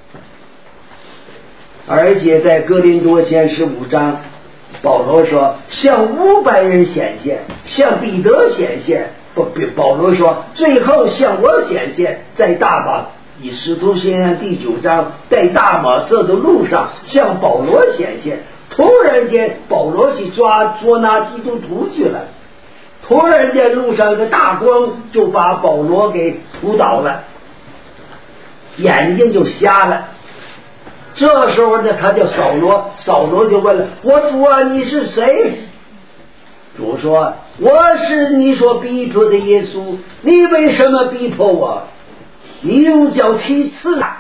而且在哥林多前十五章，保罗说向五百人显现，向彼得显现，不，保罗说最后向我显现，在大马以使徒行传第九章，在大马色的路上向保罗显现。突然间保罗去抓捉拿基督徒去了，突然间路上一个大光就把保罗给扑倒了，眼睛就瞎了。这时候呢，他叫扫罗，扫罗就问了，我主啊，你是谁？主说，我是你所逼迫的耶稣，你为什么逼迫我？你用脚踢刺啊！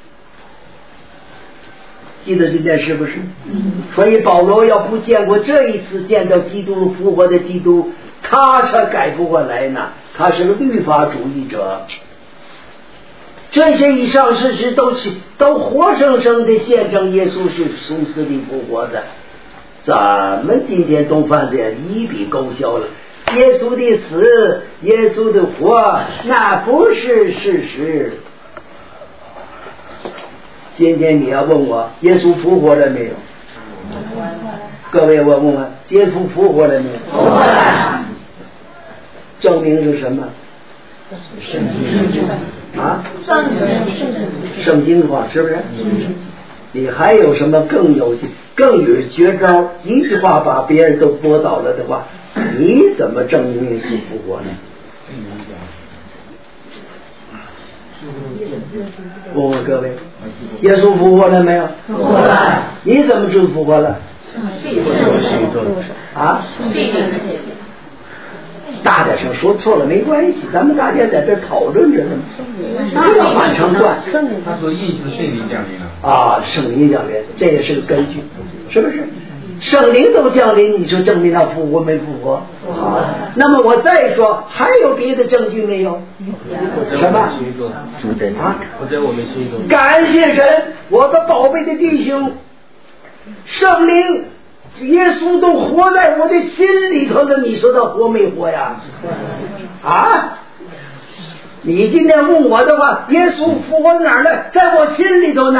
记得这件事不是？所以保罗要不见过这一次见到基督复活的基督，他是改不过来呢，他是个律法主义者。这些以上事实都是都活生生的见证耶稣是从死里复活的，咱们今天东饭店一笔勾销了。耶稣的死，耶稣的活，那不是事实。今天你要问我耶稣复活了没有？各位我问问，耶稣复活了没有？ 复活了。 证明是什么？ 圣经啊， 圣经圣经的话是不是？你还有什么更有更有绝招？一句话把别人都拨倒了的话，你怎么证明耶稣复活呢？问问各位，耶稣复活了没有？ 复活了。 你怎么知道复活了？啊？大点声说错了没关系，咱们大家在这讨论着呢，不要反成断。 他说意思圣灵降临了啊，圣灵降临，这也是个根据，是不是？圣灵都降临，你说证明他复活没复活？好，那么我再说，还有别的证据没有？什么？啊？ 我在我们心中。 感谢神，我的宝贝的弟兄，圣灵。耶稣都活在我的心里头了，你说他活没活呀？啊！你今天问我的话，耶稣复活哪儿了？在我心里头呢。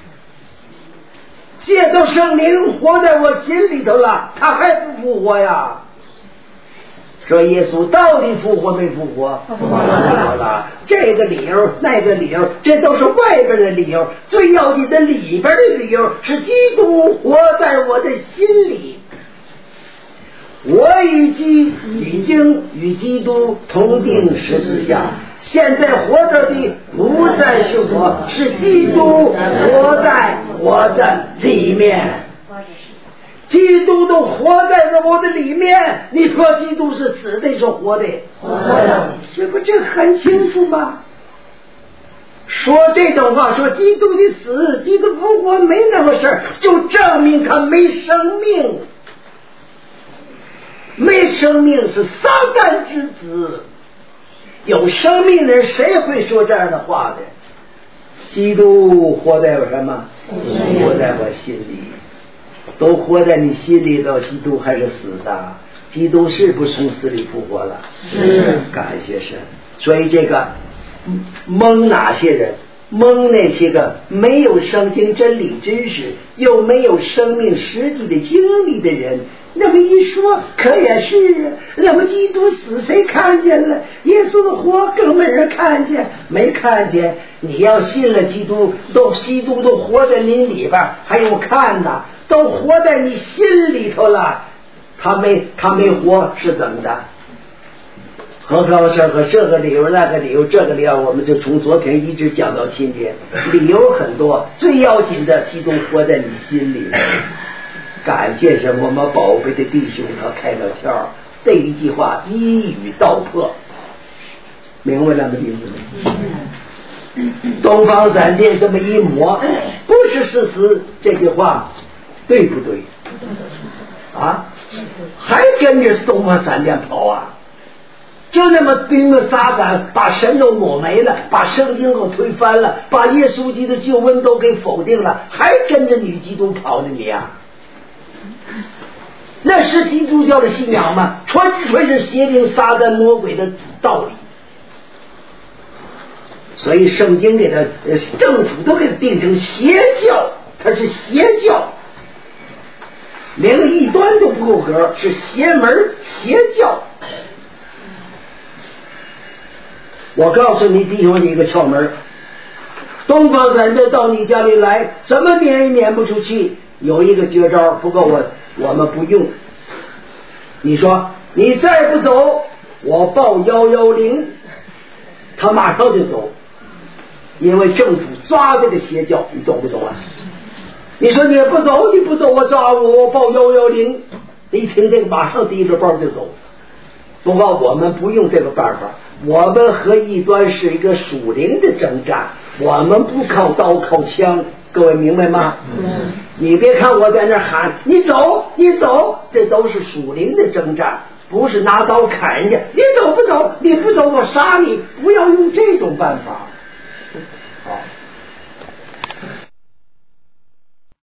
借着圣灵活在我心里头了，他还不复活呀？说耶稣到底复活没复活？ 复活了。 这个理由那个理由，这都是外边的理由，最要紧的里边的理由是基督活在我的心里。我已经已经与基督同定十字架，现在活着的不再是我，是基督活在我的里面。基督都活在了我的里面，你说基督是死的是活的？ 活的。 这不这很清楚吗？说这种话，说基督的死，基督复活没那么事儿，就证明他没生命。没生命是撒旦之子，有生命的人谁会说这样的话的？基督活在我什么？活在我心里。都活在你心里头，基督还是死的？基督是不是从死里复活了？ 是。 感谢神。所以这个蒙哪些人？蒙那些个没有圣经真理知识，又没有生命实际的经历的人， 那么一说可也是，那么基督死谁看见了？耶稣的活更没人看见，没看见。你要信了基督，都基督都活在你里边，还有看呐，都活在你心里头了。他没他没活是怎么的？何况是和这个理由那个理由这个理由，我们就从昨天一直讲到今天，理由很多，最要紧的基督活在你心里。感谢神，我们宝贝的弟兄他开了窍，这一句话一语道破，明白了吗？弟兄们，东方闪电这么一抹，不是事实，这句话对不对？啊，还跟着东方闪电跑啊？就那么兵了撒旦，把神都抹没了，把圣经给推翻了，把耶稣基督的救恩都给否定了，还跟着女基督跑的你啊？那是基督教的信仰吗？纯粹是邪灵撒旦魔鬼的道理。所以圣经给他政府都给他定成邪教，它是邪教，连个异端都不够格，是邪门邪教。我告诉你弟兄你一个窍门，东方闪电到你家里来，怎么撵也撵不出去。有一个绝招，不过我我们不用。你说你再不走，我报幺幺零，他马上就走，因为政府抓这个邪教，你懂不懂啊？你说你也不走，你不走，我抓我，我报幺幺零，一听这个马上提着包就走。不过我们不用这个办法，我们和异端是一个属灵的征战，我们不靠刀靠枪，各位明白吗？嗯，你别看我在那喊你走你走，这都是属灵的征战，不是拿刀砍人家。你走不走？你不走我杀你，不要用这种办法。好。